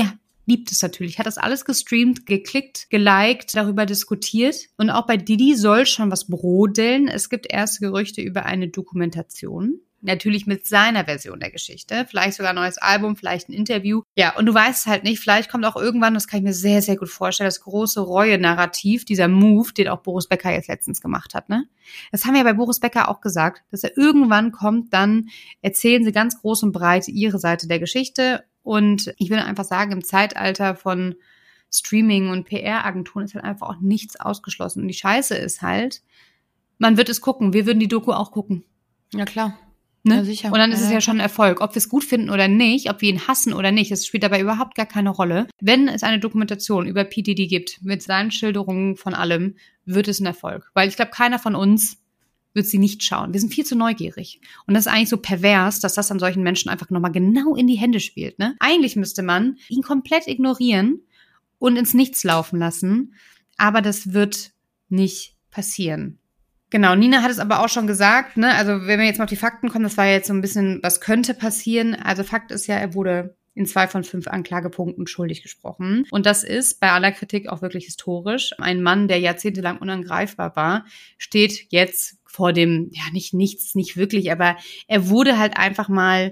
liebt es natürlich. Hat das alles gestreamt, geklickt, geliked, darüber diskutiert. Und auch bei Diddy soll schon was brodeln. Es gibt erste Gerüchte über eine Dokumentation. Natürlich mit seiner Version der Geschichte. Vielleicht sogar ein neues Album, vielleicht ein Interview. Ja, und du weißt halt nicht, vielleicht kommt auch irgendwann, das kann ich mir sehr, sehr gut vorstellen, das große Reue-Narrativ, dieser Move, den auch Boris Becker jetzt letztens gemacht hat, ne? Das haben wir bei Boris Becker auch gesagt, dass er irgendwann kommt, dann erzählen sie ganz groß und breit ihre Seite der Geschichte. Und ich will einfach sagen, im Zeitalter von Streaming und PR-Agenturen ist halt einfach auch nichts ausgeschlossen. Und die Scheiße ist halt, man wird es gucken. Wir würden die Doku auch gucken. Ja, klar. Ne? Ja, sicher. Und dann ist es ja schon ein Erfolg. Ob wir es gut finden oder nicht, ob wir ihn hassen oder nicht, das spielt dabei überhaupt gar keine Rolle. Wenn es eine Dokumentation über P. Diddy gibt, mit seinen Schilderungen von allem, wird es ein Erfolg. Weil ich glaube, keiner von uns wird sie nicht schauen. Wir sind viel zu neugierig. Und das ist eigentlich so pervers, dass das an solchen Menschen einfach nochmal genau in die Hände spielt. Ne? Eigentlich müsste man ihn komplett ignorieren und ins Nichts laufen lassen. Aber das wird nicht passieren. Genau, Nina hat es aber auch schon gesagt, ne? Also wenn wir jetzt mal auf die Fakten kommen, das war ja jetzt so ein bisschen, was könnte passieren. Also Fakt ist ja, er wurde in 2 von 5 Anklagepunkten schuldig gesprochen. Und das ist bei aller Kritik auch wirklich historisch. Ein Mann, der jahrzehntelang unangreifbar war, steht jetzt vor dem, nicht wirklich, aber er wurde halt einfach mal,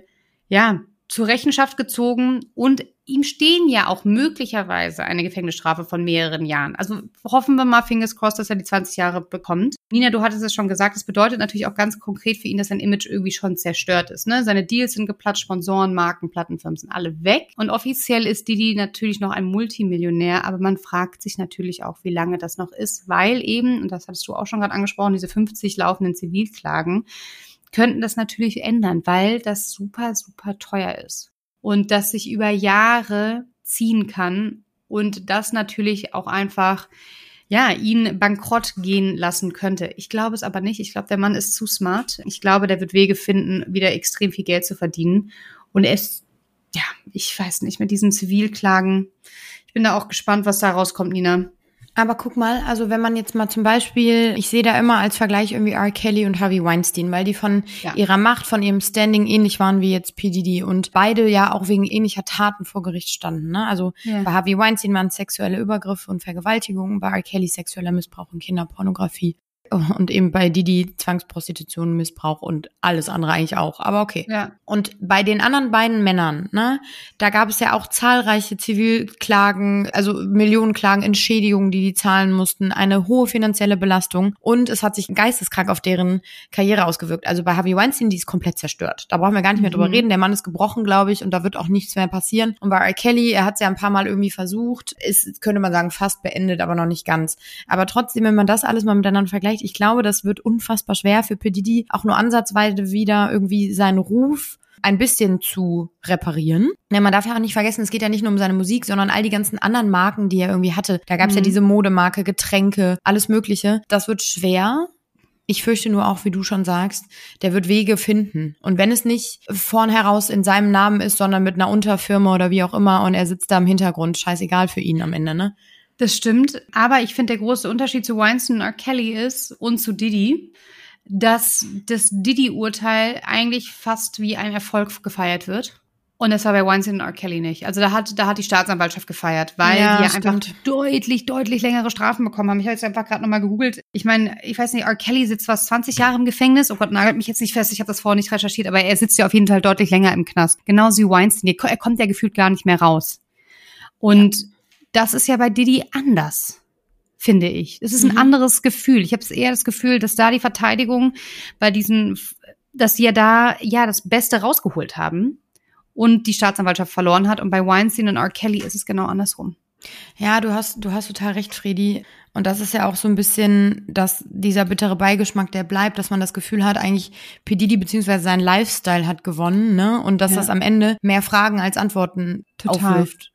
zur Rechenschaft gezogen und ihm stehen ja auch möglicherweise eine Gefängnisstrafe von mehreren Jahren. Also hoffen wir mal, fingers crossed, dass er die 20 Jahre bekommt. Nina, du hattest es schon gesagt, das bedeutet natürlich auch ganz konkret für ihn, dass sein Image irgendwie schon zerstört ist. Ne? Seine Deals sind geplatt, Sponsoren, Marken, Plattenfirmen sind alle weg. Und offiziell ist Diddy natürlich noch ein Multimillionär, aber man fragt sich natürlich auch, wie lange das noch ist, weil eben, und das hattest du auch schon gerade angesprochen, diese 50 laufenden Zivilklagen, könnten das natürlich ändern, weil das super, super teuer ist. Und das sich über Jahre ziehen kann und das natürlich auch einfach, ihn bankrott gehen lassen könnte. Ich glaube es aber nicht. Ich glaube, der Mann ist zu smart. Ich glaube, der wird Wege finden, wieder extrem viel Geld zu verdienen. Und ich weiß nicht, mit diesen Zivilklagen, ich bin da auch gespannt, was da rauskommt, Nina. Aber guck mal, also wenn man jetzt mal zum Beispiel, ich sehe da immer als Vergleich irgendwie R. Kelly und Harvey Weinstein, weil die von ihrer Macht, von ihrem Standing ähnlich waren wie jetzt P. Diddy und beide ja auch wegen ähnlicher Taten vor Gericht standen. Ne? Also bei Harvey Weinstein waren es sexuelle Übergriffe und Vergewaltigungen, bei R. Kelly sexueller Missbrauch und Kinderpornografie. Und eben bei Didi Zwangsprostitution, Missbrauch und alles andere eigentlich auch. Aber okay. Ja. Und bei den anderen beiden Männern, ne, da gab es ja auch zahlreiche Zivilklagen, also Millionenklagen, Entschädigungen, die zahlen mussten, eine hohe finanzielle Belastung. Und es hat sich geisteskrank auf deren Karriere ausgewirkt. Also bei Harvey Weinstein, die ist komplett zerstört. Da brauchen wir gar nicht mehr drüber reden. Der Mann ist gebrochen, glaube ich, und da wird auch nichts mehr passieren. Und bei R. Kelly, er hat es ja ein paar Mal irgendwie versucht, ist, könnte man sagen, fast beendet, aber noch nicht ganz. Aber trotzdem, wenn man das alles mal miteinander vergleicht, ich glaube, das wird unfassbar schwer für P. Diddy, auch nur ansatzweise wieder irgendwie seinen Ruf ein bisschen zu reparieren. Ja, man darf ja auch nicht vergessen, es geht ja nicht nur um seine Musik, sondern all die ganzen anderen Marken, die er irgendwie hatte. Da gab es ja diese Modemarke, Getränke, alles Mögliche. Das wird schwer. Ich fürchte nur auch, wie du schon sagst, der wird Wege finden. Und wenn es nicht vornherein in seinem Namen ist, sondern mit einer Unterfirma oder wie auch immer und er sitzt da im Hintergrund, scheißegal für ihn am Ende, ne? Das stimmt, aber ich finde, der große Unterschied zu Weinstein und R. Kelly ist und zu Diddy, dass das Diddy-Urteil eigentlich fast wie ein Erfolg gefeiert wird. Und das war bei Weinstein und R. Kelly nicht. Also da hat die Staatsanwaltschaft gefeiert, weil die einfach deutlich längere Strafen bekommen haben. Ich habe jetzt einfach gerade nochmal gegoogelt. Ich meine, ich weiß nicht, R. Kelly sitzt fast 20 Jahre im Gefängnis. Oh Gott, nagelt mich jetzt nicht fest, ich habe das vorher nicht recherchiert, aber er sitzt ja auf jeden Fall deutlich länger im Knast. Genauso wie Weinstein. Er kommt ja gefühlt gar nicht mehr raus. Und das ist ja bei Diddy anders, finde ich. Es ist ein anderes Gefühl. Ich habe eher das Gefühl, dass da die Verteidigung bei dass sie ja da das Beste rausgeholt haben und die Staatsanwaltschaft verloren hat. Und bei Weinstein und R. Kelly ist es genau andersrum. Ja, du hast total recht, Fredi. Und das ist ja auch so ein bisschen, dass dieser bittere Beigeschmack, der bleibt, dass man das Gefühl hat, eigentlich P. Diddy bzw. sein Lifestyle hat gewonnen, ne? Und dass das am Ende mehr Fragen als Antworten aufwirft.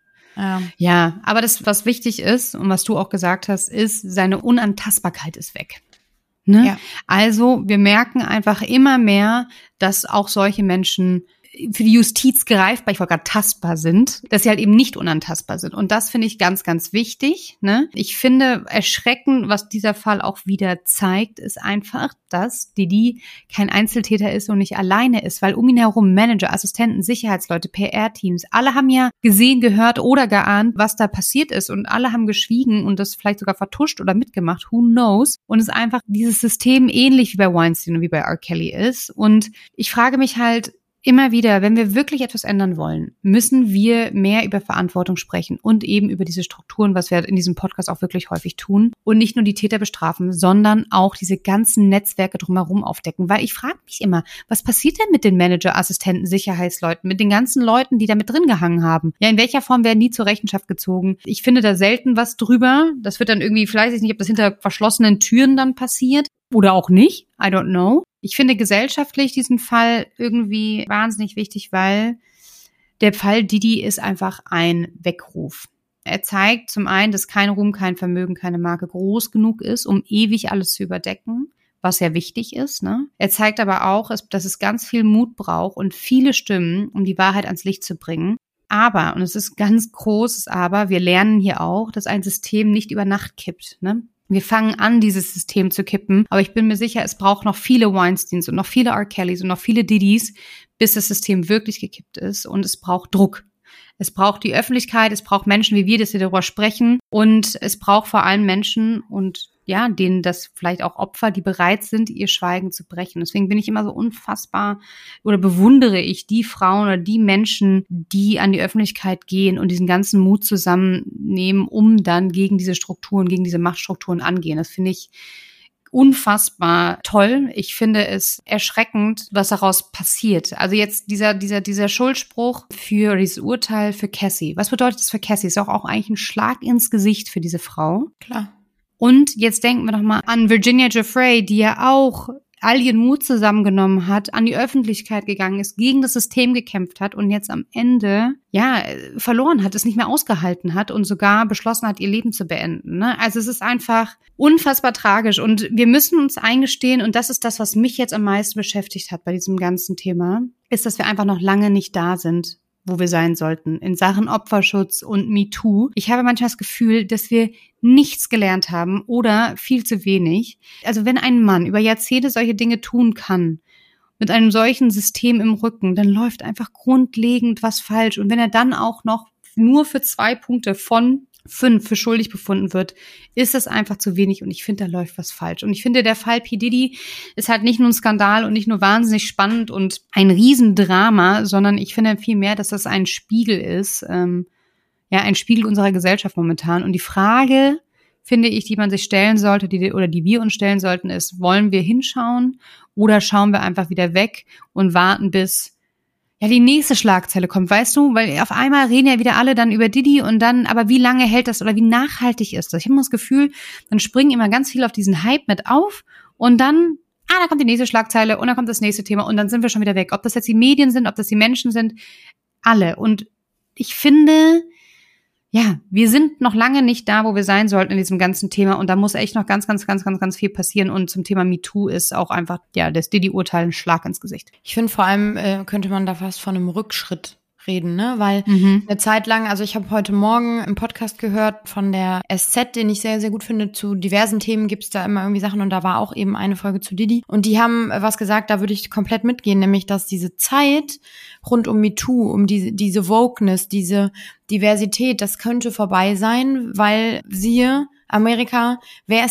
Ja, aber das, was wichtig ist und was du auch gesagt hast, ist, seine Unantastbarkeit ist weg. Ne? Ja. Also wir merken einfach immer mehr, dass auch solche Menschen für die Justiz greifbar, ich wollte gerade tastbar sind, dass sie halt eben nicht unantastbar sind. Und das finde ich ganz, ganz wichtig. Ne? Ich finde erschreckend, was dieser Fall auch wieder zeigt, ist einfach, dass Diddy kein Einzeltäter ist und nicht alleine ist, weil um ihn herum Manager, Assistenten, Sicherheitsleute, PR-Teams, alle haben ja gesehen, gehört oder geahnt, was da passiert ist und alle haben geschwiegen und das vielleicht sogar vertuscht oder mitgemacht, who knows? Und es ist einfach dieses System ähnlich wie bei Weinstein und wie bei R. Kelly ist. Und ich frage mich halt, immer wieder, wenn wir wirklich etwas ändern wollen, müssen wir mehr über Verantwortung sprechen und eben über diese Strukturen, was wir in diesem Podcast auch wirklich häufig tun und nicht nur die Täter bestrafen, sondern auch diese ganzen Netzwerke drumherum aufdecken. Weil ich frage mich immer, was passiert denn mit den Manager, Assistenten, Sicherheitsleuten, mit den ganzen Leuten, die da mit drin gehangen haben? Ja, in welcher Form werden die zur Rechenschaft gezogen? Ich finde da selten was drüber. Das wird dann irgendwie, vielleicht weiß ich nicht, ob das hinter verschlossenen Türen dann passiert oder auch nicht. I don't know. Ich finde gesellschaftlich diesen Fall irgendwie wahnsinnig wichtig, weil der Fall Diddy ist einfach ein Weckruf. Er zeigt zum einen, dass kein Ruhm, kein Vermögen, keine Marke groß genug ist, um ewig alles zu überdecken, was ja wichtig ist. Ne? Er zeigt aber auch, dass es ganz viel Mut braucht und viele Stimmen, um die Wahrheit ans Licht zu bringen. Aber, und es ist ganz großes Aber, wir lernen hier auch, dass ein System nicht über Nacht kippt. Ne? Wir fangen an, dieses System zu kippen, aber ich bin mir sicher, es braucht noch viele Weinsteins und noch viele R. Kellys und noch viele Diddys, bis das System wirklich gekippt ist, und es braucht Druck. Es braucht die Öffentlichkeit, es braucht Menschen wie wir, dass wir darüber sprechen, und es braucht vor allem Menschen und ja, denen das vielleicht auch Opfer, die bereit sind, ihr Schweigen zu brechen. Deswegen bin ich immer so unfassbar oder bewundere ich die Frauen oder die Menschen, die an die Öffentlichkeit gehen und diesen ganzen Mut zusammennehmen, um dann gegen diese Strukturen, gegen diese Machtstrukturen angehen. Das finde ich unfassbar toll. Ich finde es erschreckend, was daraus passiert. Also jetzt dieser Schuldspruch für dieses Urteil für Cassie. Was bedeutet das für Cassie? Ist auch eigentlich ein Schlag ins Gesicht für diese Frau. Klar. Und jetzt denken wir noch mal an Virginia Giuffre, die ja auch all ihren Mut zusammengenommen hat, an die Öffentlichkeit gegangen ist, gegen das System gekämpft hat und jetzt am Ende verloren hat, es nicht mehr ausgehalten hat und sogar beschlossen hat, ihr Leben zu beenden. Ne? Also es ist einfach unfassbar tragisch, und wir müssen uns eingestehen, und das ist das, was mich jetzt am meisten beschäftigt hat bei diesem ganzen Thema, ist, dass wir einfach noch lange nicht da sind, wo wir sein sollten, in Sachen Opferschutz und MeToo. Ich habe manchmal das Gefühl, dass wir nichts gelernt haben oder viel zu wenig. Also wenn ein Mann über Jahrzehnte solche Dinge tun kann, mit einem solchen System im Rücken, dann läuft einfach grundlegend was falsch. Und wenn er dann auch noch nur für 2 Punkte von 5 für schuldig befunden wird, ist es einfach zu wenig und ich finde, da läuft was falsch. Und ich finde, der Fall P. Diddy ist halt nicht nur ein Skandal und nicht nur wahnsinnig spannend und ein Riesendrama, sondern ich finde vielmehr, dass das ein Spiegel ist, ein Spiegel unserer Gesellschaft momentan. Und die Frage, finde ich, die man sich stellen sollte, die wir uns stellen sollten, ist, wollen wir hinschauen oder schauen wir einfach wieder weg und warten, bis die nächste Schlagzeile kommt, weißt du? Weil auf einmal reden ja wieder alle dann über Diddy und dann, aber wie lange hält das oder wie nachhaltig ist das? Ich habe immer das Gefühl, dann springen immer ganz viele auf diesen Hype mit auf und dann, da kommt die nächste Schlagzeile und dann kommt das nächste Thema und dann sind wir schon wieder weg. Ob das jetzt die Medien sind, ob das die Menschen sind, alle. Und ich finde, wir sind noch lange nicht da, wo wir sein sollten in diesem ganzen Thema und da muss echt noch ganz, ganz, ganz, ganz, ganz viel passieren und zum Thema MeToo ist auch einfach, das Diddy-Urteil ein Schlag ins Gesicht. Ich finde vor allem, könnte man da fast von einem Rückschritt reden, ne? Weil eine Zeit lang, also ich habe heute Morgen einen Podcast gehört von der SZ, den ich sehr, sehr gut finde. Zu diversen Themen gibt's da immer irgendwie Sachen und da war auch eben eine Folge zu Diddy. Und die haben was gesagt, da würde ich komplett mitgehen, nämlich, dass diese Zeit rund um MeToo, um diese Wokeness, diese Diversität, das könnte vorbei sein, weil siehe Amerika, wer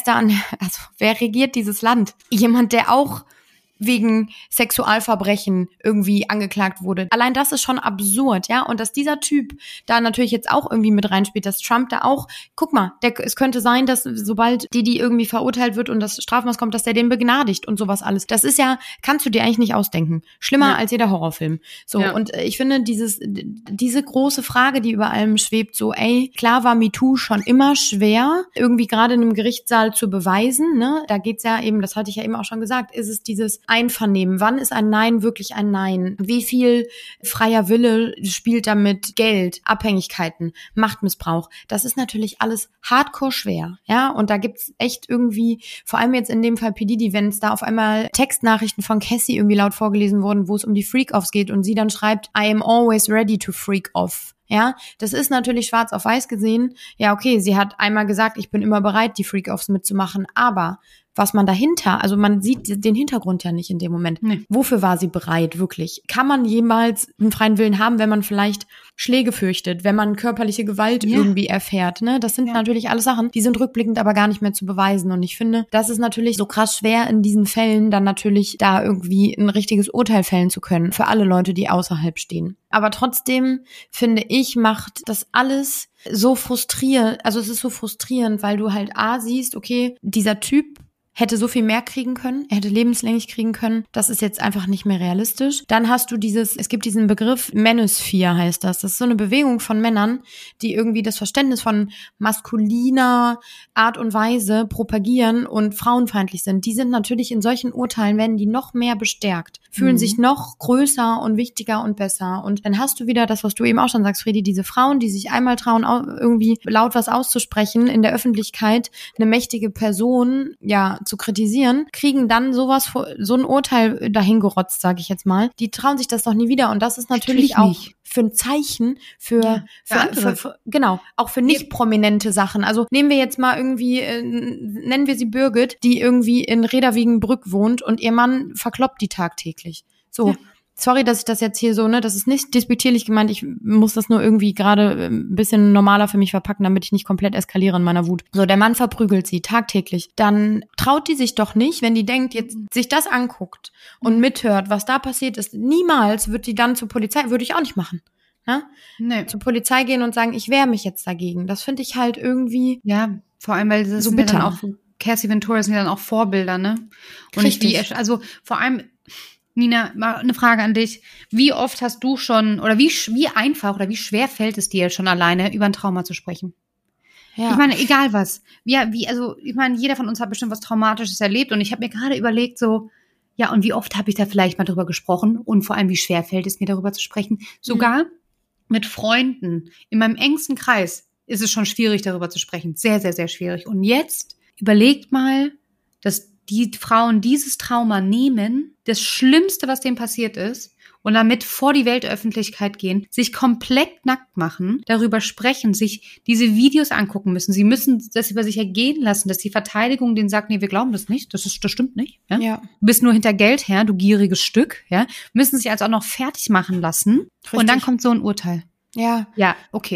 regiert dieses Land? Jemand, der auch wegen Sexualverbrechen irgendwie angeklagt wurde. Allein das ist schon absurd, ja. Und dass dieser Typ da natürlich jetzt auch irgendwie mit reinspielt, dass Trump da auch, guck mal, es könnte sein, dass sobald Diddy irgendwie verurteilt wird und das Strafmaß kommt, dass der den begnadigt und sowas alles. Das ist ja, kannst du dir eigentlich nicht ausdenken. Schlimmer als jeder Horrorfilm. So, und ich finde, diese große Frage, die über allem schwebt, so, klar war MeToo schon immer schwer, irgendwie gerade in einem Gerichtssaal zu beweisen, ne? Da geht's ja eben, das hatte ich ja eben auch schon gesagt, ist es dieses Einvernehmen. Wann ist ein Nein wirklich ein Nein? Wie viel freier Wille spielt damit Geld, Abhängigkeiten, Machtmissbrauch? Das ist natürlich alles hardcore schwer, ja? Und da gibt's echt irgendwie, vor allem jetzt in dem Fall P. Diddy, wenn es da auf einmal Textnachrichten von Cassie irgendwie laut vorgelesen wurden, wo es um die Freak-Offs geht und sie dann schreibt, I am always ready to freak off. Ja, das ist natürlich schwarz auf weiß gesehen. Ja, okay, sie hat einmal gesagt, ich bin immer bereit, die Freak-Offs mitzumachen, aber was man dahinter, also man sieht den Hintergrund ja nicht in dem Moment. Nee. Wofür war sie bereit, wirklich? Kann man jemals einen freien Willen haben, wenn man vielleicht Schläge fürchtet, wenn man körperliche Gewalt irgendwie erfährt, ne? Das sind natürlich alles Sachen, die sind rückblickend aber gar nicht mehr zu beweisen. Und ich finde, das ist natürlich so krass schwer in diesen Fällen, dann natürlich da irgendwie ein richtiges Urteil fällen zu können für alle Leute, die außerhalb stehen. Aber trotzdem, finde ich, macht das alles so frustrierend, also es ist so frustrierend, weil du halt siehst, okay, dieser Typ hätte so viel mehr kriegen können, er hätte lebenslänglich kriegen können, das ist jetzt einfach nicht mehr realistisch. Dann hast du es gibt diesen Begriff, Manosphere heißt das. Das ist so eine Bewegung von Männern, die irgendwie das Verständnis von maskuliner Art und Weise propagieren und frauenfeindlich sind. Die sind natürlich in solchen Urteilen, werden die noch mehr bestärkt, fühlen sich noch größer und wichtiger und besser. Und dann hast du wieder das, was du eben auch schon sagst, Fredi, diese Frauen, die sich einmal trauen, irgendwie laut was auszusprechen in der Öffentlichkeit, eine mächtige Person, zu kritisieren, kriegen dann so ein Urteil dahingerotzt, sage ich jetzt mal. Die trauen sich das doch nie wieder und das ist natürlich auch für ein Zeichen für auch für nicht prominente Sachen. Also nehmen wir jetzt mal irgendwie, nennen wir sie Birgit, die irgendwie in Reda-Wiedenbrück wohnt und ihr Mann verkloppt die tagtäglich. So. Ja. Sorry, dass ich das jetzt hier so, das ist nicht despektierlich gemeint, ich muss das nur irgendwie gerade ein bisschen normaler für mich verpacken, damit ich nicht komplett eskaliere in meiner Wut. So, der Mann verprügelt sie tagtäglich. Dann traut die sich doch nicht, wenn die denkt, jetzt sich das anguckt und mithört, was da passiert ist, niemals wird die dann zur Polizei, würde ich auch nicht machen. Ne? Nee. Zur Polizei gehen und sagen, ich wehre mich jetzt dagegen. Das finde ich halt irgendwie vor allem, weil das so bitter. Ja dann auch, Cassie Ventura sind ja dann auch Vorbilder, ne? Und richtig. Also vor allem, Nina, mal eine Frage an dich. Wie oft hast du schon, oder wie einfach oder wie schwer fällt es dir schon alleine, über ein Trauma zu sprechen? Ja. Ich meine, egal was. Also ich meine, jeder von uns hat bestimmt was Traumatisches erlebt und ich habe mir gerade überlegt, und wie oft habe ich da vielleicht mal drüber gesprochen und vor allem, wie schwer fällt es mir, darüber zu sprechen. Sogar mit Freunden in meinem engsten Kreis ist es schon schwierig, darüber zu sprechen. Sehr, sehr, sehr schwierig. Und jetzt überlegt mal, dass die Frauen dieses Trauma nehmen, das Schlimmste, was denen passiert ist, und damit vor die Weltöffentlichkeit gehen, sich komplett nackt machen, darüber sprechen, sich diese Videos angucken müssen. Sie müssen das über sich ergehen lassen, dass die Verteidigung denen sagt, nee, wir glauben das nicht, das stimmt nicht. Ja? Du bist nur hinter Geld her, du gieriges Stück. Ja? Müssen sich also auch noch fertig machen lassen. Richtig. Und dann kommt so ein Urteil. Ja. Ja, okay.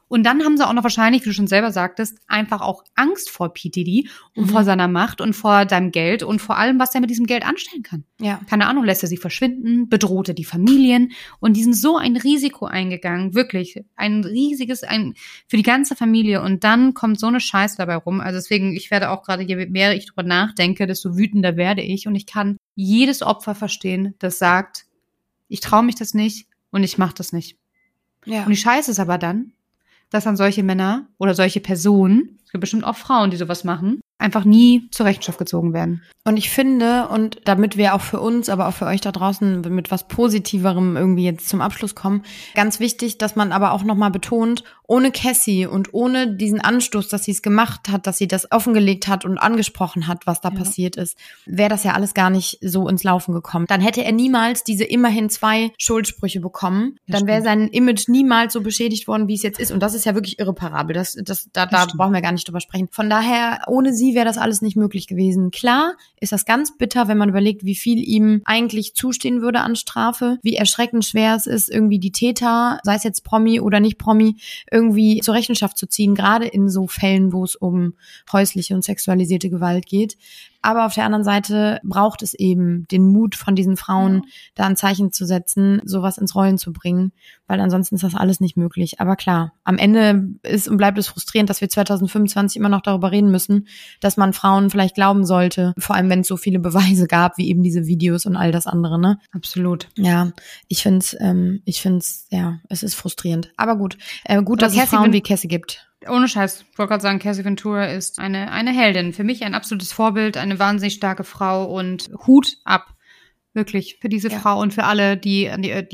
Und dann haben sie auch noch wahrscheinlich, wie du schon selber sagtest, einfach auch Angst vor P. Diddy und vor seiner Macht und vor deinem Geld und vor allem, was er mit diesem Geld anstellen kann. Ja. Keine Ahnung, lässt er sie verschwinden, bedrohte die Familien und die sind so ein Risiko eingegangen, wirklich ein riesiges, für die ganze Familie und dann kommt so eine Scheiße dabei rum. Also deswegen, ich werde auch gerade, je mehr ich drüber nachdenke, desto wütender werde ich und ich kann jedes Opfer verstehen, das sagt, ich traue mich das nicht und ich mache das nicht. Ja. Und die Scheiße ist aber dann, dass dann solche Männer oder solche Personen, es gibt bestimmt auch Frauen, die sowas machen, einfach nie zur Rechenschaft gezogen werden. Und ich finde, und damit wir auch für uns, aber auch für euch da draußen mit was Positiverem irgendwie jetzt zum Abschluss kommen, ganz wichtig, dass man aber auch nochmal betont, ohne Cassie und ohne diesen Anstoß, dass sie es gemacht hat, dass sie das offengelegt hat und angesprochen hat, was da passiert ist, wäre das ja alles gar nicht so ins Laufen gekommen. Dann hätte er niemals diese immerhin 2 Schuldsprüche bekommen. Dann wäre sein Image niemals so beschädigt worden, wie es jetzt ist. Und das ist ja wirklich irreparabel. Da brauchen wir gar nicht drüber sprechen. Von daher, ohne sie wäre das alles nicht möglich gewesen. Klar ist das ganz bitter, wenn man überlegt, wie viel ihm eigentlich zustehen würde an Strafe, wie erschreckend schwer es ist, irgendwie die Täter, sei es jetzt Promi oder nicht Promi, irgendwie zur Rechenschaft zu ziehen, gerade in so Fällen, wo es um häusliche und sexualisierte Gewalt geht. Aber auf der anderen Seite braucht es eben den Mut von diesen Frauen, da ein Zeichen zu setzen, sowas ins Rollen zu bringen, weil ansonsten ist das alles nicht möglich. Aber klar, am Ende ist und bleibt es frustrierend, dass wir 2025 immer noch darüber reden müssen, dass man Frauen vielleicht glauben sollte, vor allem wenn es so viele Beweise gab, wie eben diese Videos und all das andere, ne? Absolut. Ja, ich find's, ja, es ist frustrierend. Aber gut, dass es Frauen wie Cassie gibt. Ohne Scheiß, ich wollte gerade sagen, Cassie Ventura ist eine Heldin. Für mich ein absolutes Vorbild, eine wahnsinnig starke Frau und Hut ab. Wirklich, für diese Frau und für alle, die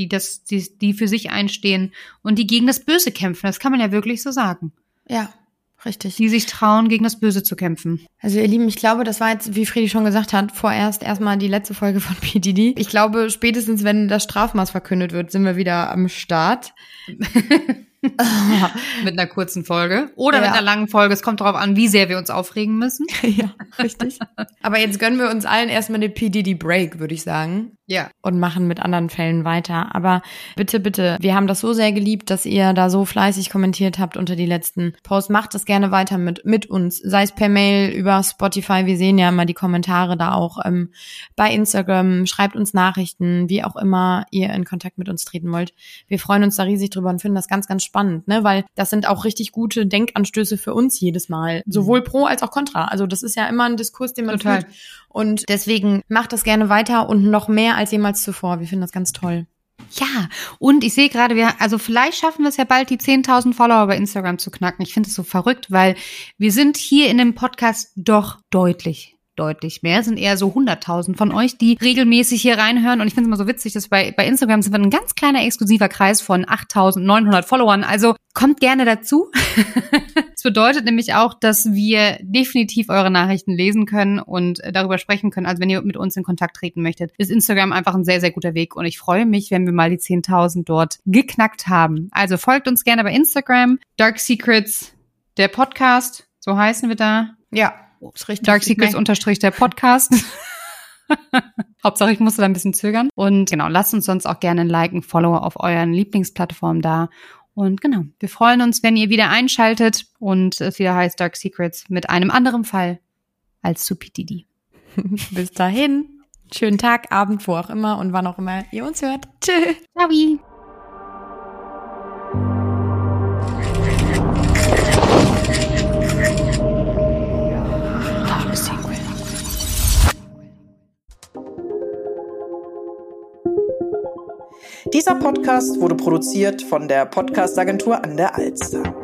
für sich einstehen und die gegen das Böse kämpfen. Das kann man ja wirklich so sagen. Ja, richtig. Die sich trauen, gegen das Böse zu kämpfen. Also ihr Lieben, ich glaube, das war jetzt, wie Fredi schon gesagt hat, vorerst erstmal die letzte Folge von P. Diddy. Ich glaube, spätestens, wenn das Strafmaß verkündet wird, sind wir wieder am Start. Mit einer kurzen Folge oder mit einer langen Folge. Es kommt darauf an, wie sehr wir uns aufregen müssen. Ja, richtig. Aber jetzt gönnen wir uns allen erstmal den P. Diddy Break, würde ich sagen. Ja. Und machen mit anderen Fällen weiter. Aber bitte, bitte, wir haben das so sehr geliebt, dass ihr da so fleißig kommentiert habt unter die letzten Posts. Macht das gerne weiter mit uns. Sei es per Mail, über Spotify. Wir sehen ja immer die Kommentare da auch bei Instagram. Schreibt uns Nachrichten, wie auch immer ihr in Kontakt mit uns treten wollt. Wir freuen uns da riesig drüber und finden das ganz, ganz spannend, ne? Weil das sind auch richtig gute Denkanstöße für uns jedes Mal. Sowohl pro als auch contra. Also das ist ja immer ein Diskurs, den man führt. Und deswegen macht das gerne weiter und noch mehr als jemals zuvor. Wir finden das ganz toll. Ja, und ich sehe gerade, vielleicht schaffen wir es ja bald, die 10.000 Follower bei Instagram zu knacken. Ich finde es so verrückt, weil wir sind hier in dem Podcast doch deutlich mehr. Es sind eher so 100.000 von euch, die regelmäßig hier reinhören. Und ich finde es immer so witzig, dass bei Instagram sind wir ein ganz kleiner exklusiver Kreis von 8.900 Followern. Also kommt gerne dazu. Das bedeutet nämlich auch, dass wir definitiv eure Nachrichten lesen können und darüber sprechen können. Also wenn ihr mit uns in Kontakt treten möchtet, ist Instagram einfach ein sehr, sehr guter Weg. Und ich freue mich, wenn wir mal die 10.000 dort geknackt haben. Also folgt uns gerne bei Instagram. Dark Secrets, der Podcast, so heißen wir da. Ja. Ist richtig. Dark Secrets _ der Podcast. Hauptsache, ich musste da ein bisschen zögern. Und genau, lasst uns sonst auch gerne ein Like, ein Follow auf euren Lieblingsplattformen da. Und genau, wir freuen uns, wenn ihr wieder einschaltet und es wieder heißt Dark Secrets mit einem anderen Fall als zu P. Diddy. Bis dahin. Schönen Tag, Abend, wo auch immer und wann auch immer ihr uns hört. Tschüss. Ciao. Dieser Podcast wurde produziert von der Podcast-Agentur an der Alster.